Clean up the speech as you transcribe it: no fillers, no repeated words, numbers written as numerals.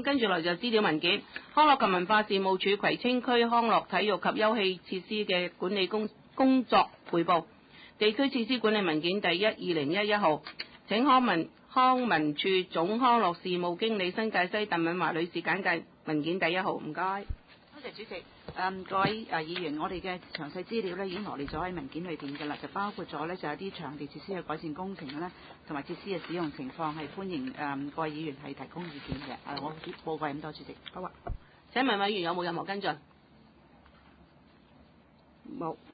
跟住落嚟就資料文件，康樂及文化事務署葵青區康樂體育及休憩設施嘅管理工作匯報。地區設施管理文件第1/2011號，請康文署總康樂事務經理新界西鄧敏華女士簡介文件第1號，唔該。 多謝主席。各位議員，我哋嘅詳細資料咧已經羅列咗喺文件裏邊嘅啦，就包括咗咧就有啲場地設施嘅改善工程咧，同埋設施嘅使用情況，係歡迎各位議員係提供意見嘅。我報告咁多，主席。好啊。 請問委員有冇任何跟進？ 冇。